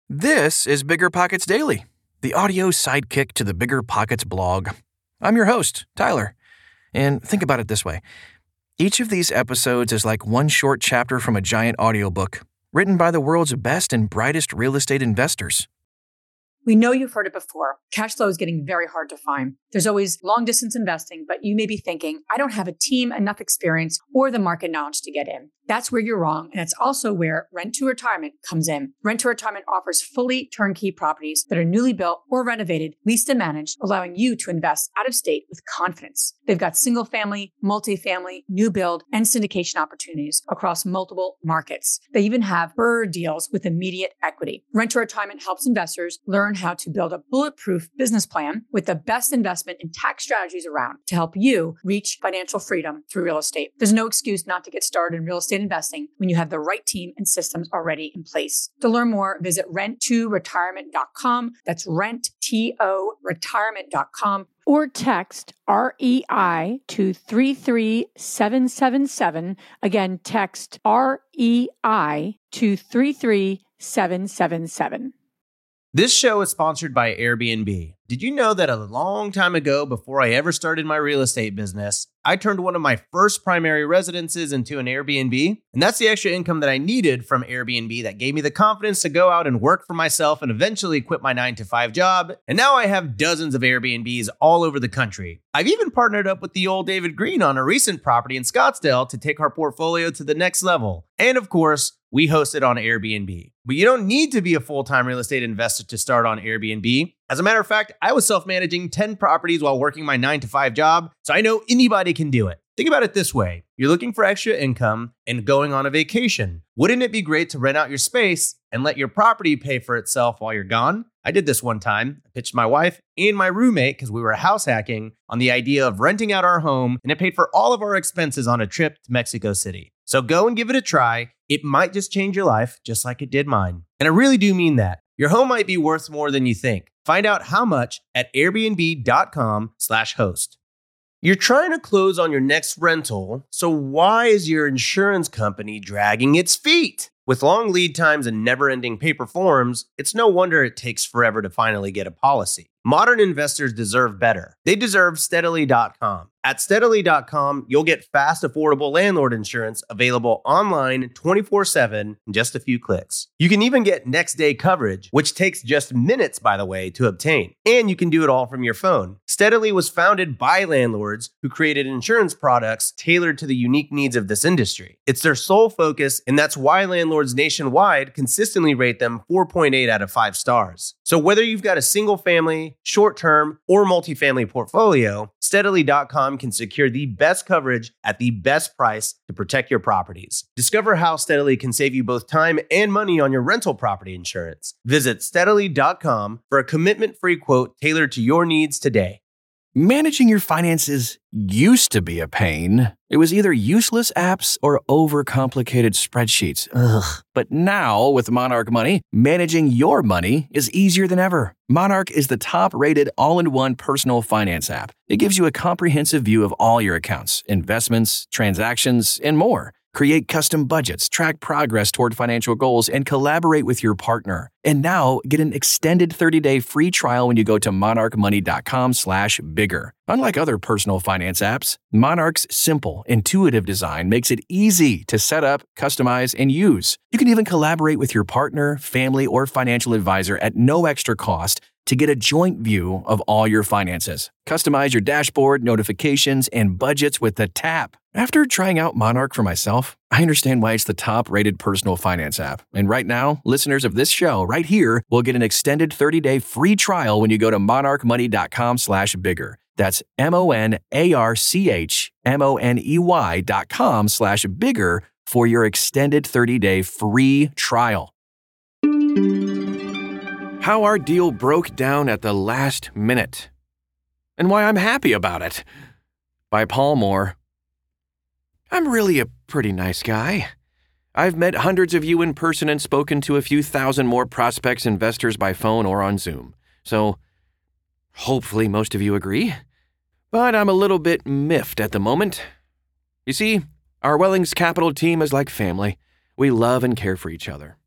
This is Bigger Pockets Daily, the audio sidekick to the Bigger Pockets blog. I'm your host, Tyler. And think about it this way. Each of these episodes is like one short chapter from a giant audiobook, written by the world's best and brightest real estate investors. We know you've heard it before. Cash flow is getting very hard to find. There's always long distance investing, but you may be thinking, I don't have a team, enough experience, or the market knowledge to get in. That's where you're wrong. And it's also where Rent to Retirement comes in. Rent to Retirement offers fully turnkey properties that are newly built or renovated, leased and managed, allowing you to invest out of state with confidence. They've got single family, multifamily, new build, and syndication opportunities across multiple markets. They even have BRRRR deals with immediate equity. Rent to Retirement helps investors learn how to build a bulletproof business plan with the best investment and tax strategies around to help you reach financial freedom through real estate. There's no excuse not to get started in real estate investing when you have the right team and systems already in place. To learn more, visit rent2retirement.com. That's rent2retirement.com. Or text REI to 33777. Again, text REI to 33777. This show is sponsored by Airbnb. Did you know that a long time ago, before I ever started my real estate business, I turned one of my first primary residences into an Airbnb? And that's the extra income that I needed from Airbnb that gave me the confidence to go out and work for myself and eventually quit my 9-to-5 job. And now I have dozens of Airbnbs all over the country. I've even partnered up with the old David Green on a recent property in Scottsdale to take our portfolio to the next level. And of course, we host it on Airbnb. But you don't need to be a full-time real estate investor to start on Airbnb. As a matter of fact, I was self-managing 10 properties while working my 9-to-5 job, so I know anybody can do it. Think about it this way. You're looking for extra income and going on a vacation. Wouldn't it be great to rent out your space and let your property pay for itself while you're gone? I did this one time. I pitched my wife and my roommate, because we were house hacking, on the idea of renting out our home, and it paid for all of our expenses on a trip to Mexico City. So go and give it a try. It might just change your life, just like it did mine. And I really do mean that. Your home might be worth more than you think. Find out how much at airbnb.com/host. You're trying to close on your next rental, so why is your insurance company dragging its feet? With long lead times and never-ending paper forms, it's no wonder it takes forever to finally get a policy. Modern investors deserve better. They deserve Steadily.com. At Steadily.com, you'll get fast, affordable landlord insurance available online 24/7 in just a few clicks. You can even get next-day coverage, which takes just minutes, by the way, to obtain. And you can do it all from your phone. Steadily was founded by landlords who created insurance products tailored to the unique needs of this industry. It's their sole focus, and that's why landlords nationwide consistently rate them 4.8 out of 5 stars. So whether you've got a single-family, short-term, or multifamily portfolio, Steadily.com can secure the best coverage at the best price to protect your properties. Discover how Steadily can save you both time and money on your rental property insurance. Visit Steadily.com for a commitment-free quote tailored to your needs today. Managing your finances used to be a pain. It was either useless apps or overcomplicated spreadsheets. Ugh. But now, with Monarch Money, managing your money is easier than ever. Monarch is the top-rated all-in-one personal finance app. It gives you a comprehensive view of all your accounts, investments, transactions, and more. Create custom budgets, track progress toward financial goals, and collaborate with your partner. And now, get an extended 30-day free trial when you go to monarchmoney.com/bigger. Unlike other personal finance apps, Monarch's simple, intuitive design makes it easy to set up, customize, and use. You can even collaborate with your partner, family, or financial advisor at no extra cost to get a joint view of all your finances. Customize your dashboard, notifications, and budgets with the tap. After trying out Monarch for myself, I understand why it's the top-rated personal finance app. And right now, listeners of this show right here will get an extended 30-day free trial when you go to monarchmoney.com/bigger. That's monarchmoney.com/bigger for your extended 30-day free trial. How our deal broke down at the last minute, and why I'm happy about it. By Paul Moore. I'm really a pretty nice guy. I've met hundreds of you in person and spoken to a few thousand more prospects investors by phone or on Zoom. So, hopefully most of you agree. But I'm a little bit miffed at the moment. You see, our Wellings Capital team is like family. We love and care for each other.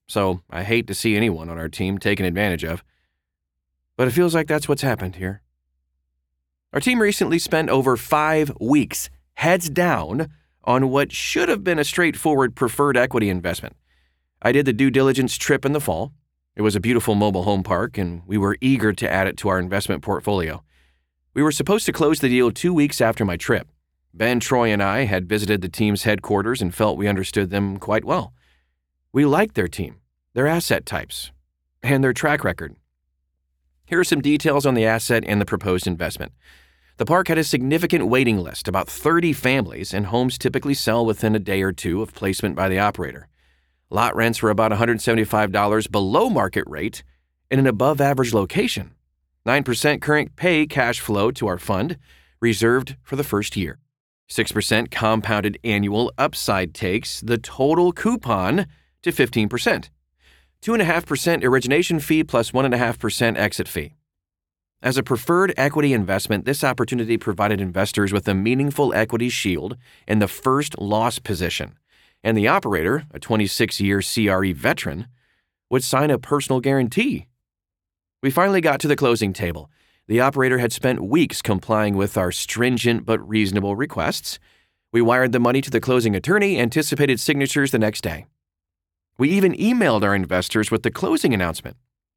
so I hate to see anyone on our team taken advantage of. But it feels like that's what's happened here. Our team recently spent over 5 weeks heads down on what should have been a straightforward preferred equity investment. I did the due diligence trip in the fall. It was a beautiful mobile home park, and we were eager to add it to our investment portfolio. We were supposed to close the deal 2 weeks after my trip. Ben, Troy, and I had visited the team's headquarters and felt we understood them quite well. We liked their team, their asset types, and their track record. Here are some details on the asset and the proposed investment. The park had a significant waiting list, about 30 families, and homes typically sell within a day or two of placement by the operator. Lot rents were about $175 below market rate in an above-average location. 9% current pay cash flow to our fund, reserved for the first year. 6% compounded annual upside takes the total coupon to 15%. 2.5% origination fee plus 1.5% exit fee. As a preferred equity investment, this opportunity provided investors with a meaningful equity shield in the first loss position, and the operator, a 26-year CRE veteran, would sign a personal guarantee. We finally got to the closing table. The operator had spent weeks complying with our stringent but reasonable requests. We wired the money to the closing attorney, anticipated signatures the next day. We even emailed our investors with the closing announcement.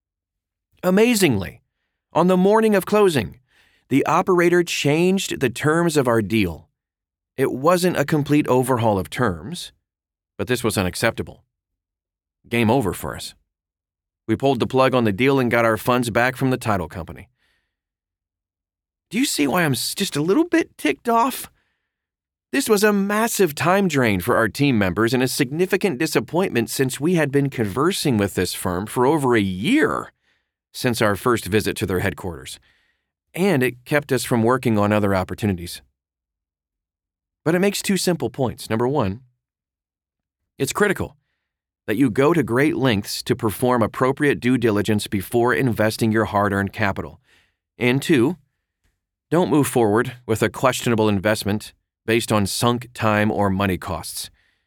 Amazingly, on the morning of closing, the operator changed the terms of our deal. It wasn't a complete overhaul of terms, but this was unacceptable. Game over for us. We pulled the plug on the deal and got our funds back from the title company. Do you see why I'm just a little bit ticked off? This was a massive time drain for our team members and a significant disappointment since we had been conversing with this firm for over a year since our first visit to their headquarters, and it kept us from working on other opportunities. But it makes 2 simple points. Number 1, it's critical that you go to great lengths to perform appropriate due diligence before investing your hard-earned capital. And 2, don't move forward with a questionable investment based on sunk time or money costs.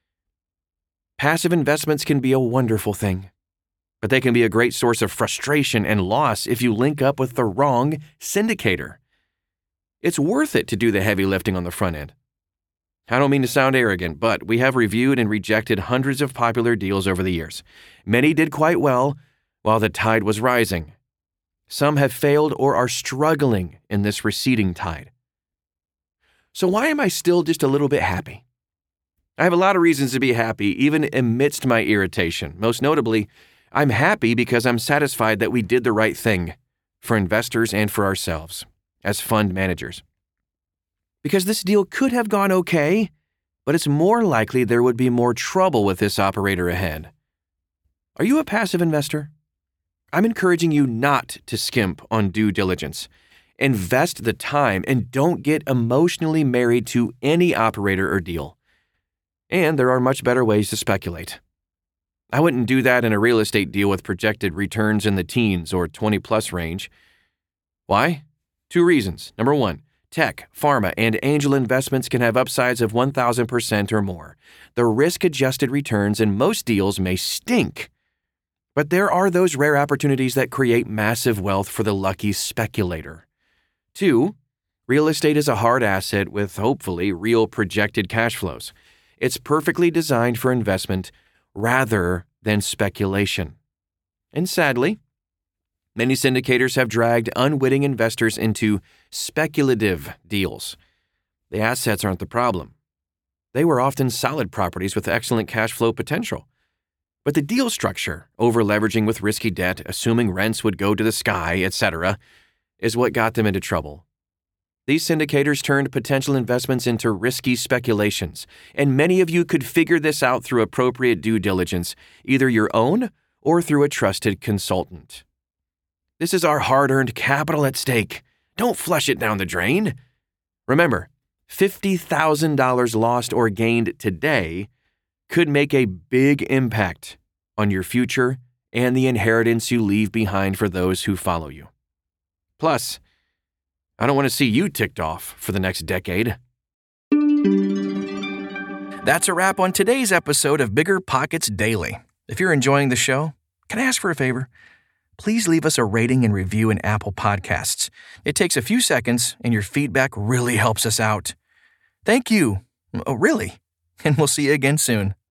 Passive investments can be a wonderful thing, but they can be a great source of frustration and loss if you link up with the wrong syndicator. It's worth it to do the heavy lifting on the front end. I don't mean to sound arrogant, but we have reviewed and rejected hundreds of popular deals over the years. Many did quite well while the tide was rising. Some have failed or are struggling in this receding tide. So why am I still just a little bit happy? I have a lot of reasons to be happy, even amidst my irritation. Most notably, I'm happy because I'm satisfied that we did the right thing for investors and for ourselves as fund managers. Because this deal could have gone okay, but it's more likely there would be more trouble with this operator ahead. Are you a passive investor? I'm encouraging you not to skimp on due diligence. Invest the time and don't get emotionally married to any operator or deal. And there are much better ways to speculate. I wouldn't do that in a real estate deal with projected returns in the teens or 20-plus range. Why? 2 reasons. Number 1, tech, pharma, and angel investments can have upsides of 1,000% or more. The risk-adjusted returns in most deals may stink, but there are those rare opportunities that create massive wealth for the lucky speculator. 2, real estate is a hard asset with hopefully real projected cash flows. It's perfectly designed for investment rather than speculation. And sadly, many syndicators have dragged unwitting investors into speculative deals. The assets aren't the problem. They were often solid properties with excellent cash flow potential. But the deal structure, over-leveraging with risky debt, assuming rents would go to the sky, etc., is what got them into trouble. These syndicators turned potential investments into risky speculations, and many of you could figure this out through appropriate due diligence, either your own or through a trusted consultant. This is our hard-earned capital at stake. Don't flush it down the drain. Remember, $50,000 lost or gained today could make a big impact on your future and the inheritance you leave behind for those who follow you. Plus, I don't want to see you ticked off for the next decade. That's a wrap on today's episode of Bigger Pockets Daily. If you're enjoying the show, can I ask for a favor? Please leave us a rating and review in Apple Podcasts. It takes a few seconds, and your feedback really helps us out. Thank you. Oh, really? And we'll see you again soon.